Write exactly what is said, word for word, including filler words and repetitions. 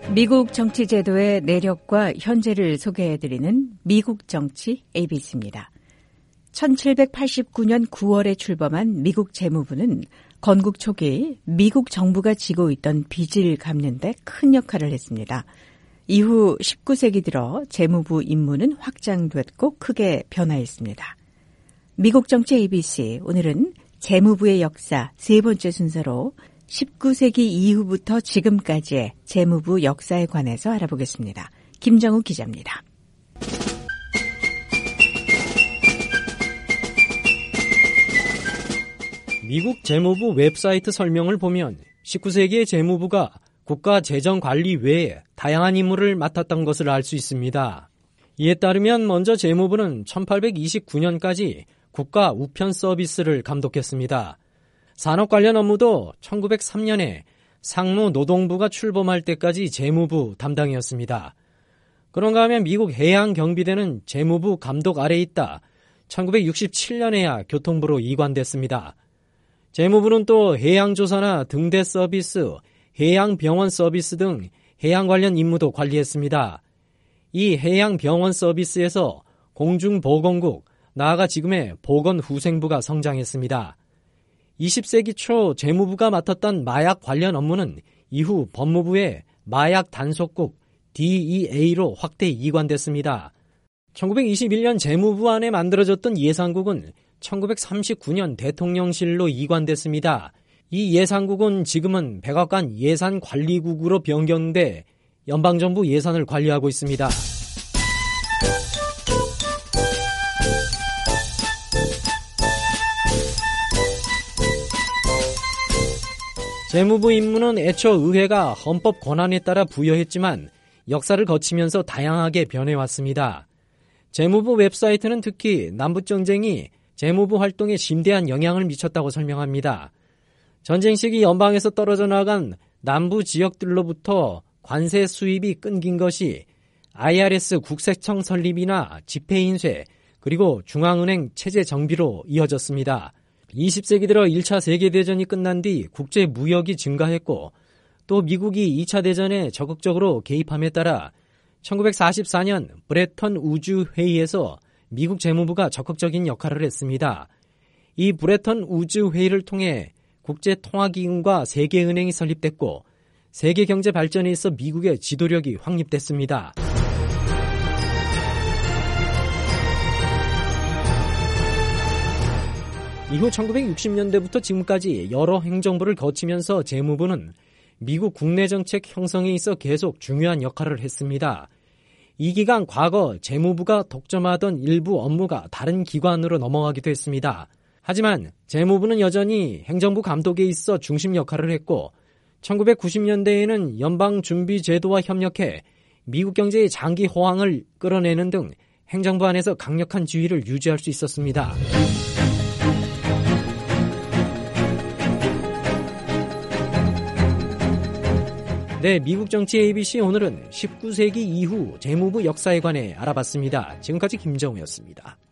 미국 정치 제도의 내력과 현재를 소개해드리는 미국 정치 에이비씨입니다. 천칠백팔십구 년 구월에 출범한 미국 재무부는 건국 초기 미국 정부가 지고 있던 빚을 갚는 데 큰 역할을 했습니다. 이후 십구 세기 들어 재무부 임무는 확장됐고 크게 변화했습니다. 미국 정치 에이비씨, 오늘은 재무부의 역사 세 번째 순서로 십구 세기 이후부터 지금까지의 재무부 역사에 관해서 알아보겠습니다. 김정우 기자입니다. 미국 재무부 웹사이트 설명을 보면 십구 세기의 재무부가 국가 재정 관리 외에 다양한 임무를 맡았던 것을 알 수 있습니다. 이에 따르면 먼저 재무부는 천팔백이십구 년까지 국가 우편 서비스를 감독했습니다. 산업 관련 업무도 천구백삼 년에 상무노동부가 출범할 때까지 재무부 담당이었습니다. 그런가 하면 미국 해양경비대는 재무부 감독 아래에 있다 천구백육십칠 년에야 교통부로 이관됐습니다. 재무부는 또 해양조사나 등대 서비스, 해양병원 서비스 등 해양 관련 임무도 관리했습니다. 이 해양병원 서비스에서 공중보건국, 나아가 지금의 보건후생부가 성장했습니다. 이십 세기 초 재무부가 맡았던 마약 관련 업무는 이후 법무부의 마약 단속국 디이에이로 확대 이관됐습니다. 천구백이십일 년 재무부 안에 만들어졌던 예산국은 천구백삼십구 년 대통령실로 이관됐습니다. 이 예산국은 지금은 백악관 예산관리국으로 변경돼 연방정부 예산을 관리하고 있습니다. 재무부 임무는 애초 의회가 헌법 권한에 따라 부여했지만 역사를 거치면서 다양하게 변해왔습니다. 재무부 웹사이트는 특히 남북전쟁이 재무부 활동에 심대한 영향을 미쳤다고 설명합니다. 전쟁 시기 연방에서 떨어져 나간 남부 지역들로부터 관세 수입이 끊긴 것이 아이알에스 국세청 설립이나 지폐 인쇄, 그리고 중앙은행 체제 정비로 이어졌습니다. 이십 세기 들어 일 차 세계대전이 끝난 뒤 국제 무역이 증가했고 또 미국이 이 차 대전에 적극적으로 개입함에 따라 천구백사십사 년 브레턴 우주 회의에서 미국 재무부가 적극적인 역할을 했습니다. 이 브레턴 우주 회의를 통해 국제통화기금과 세계은행이 설립됐고 세계 경제 발전에 있어 미국의 지도력이 확립됐습니다. 이후 천구백육십 년대부터 지금까지 여러 행정부를 거치면서 재무부는 미국 국내정책 형성에 있어 계속 중요한 역할을 했습니다. 이 기간 과거 재무부가 독점하던 일부 업무가 다른 기관으로 넘어가기도 했습니다. 하지만 재무부는 여전히 행정부 감독에 있어 중심 역할을 했고 천구백구십 년대에는 연방준비제도와 협력해 미국 경제의 장기 호황을 끌어내는 등 행정부 안에서 강력한 지위를 유지할 수 있었습니다. 네, 미국 정치 에이비씨 오늘은 십구 세기 이후 재무부 역사에 관해 알아봤습니다. 지금까지 김정우였습니다.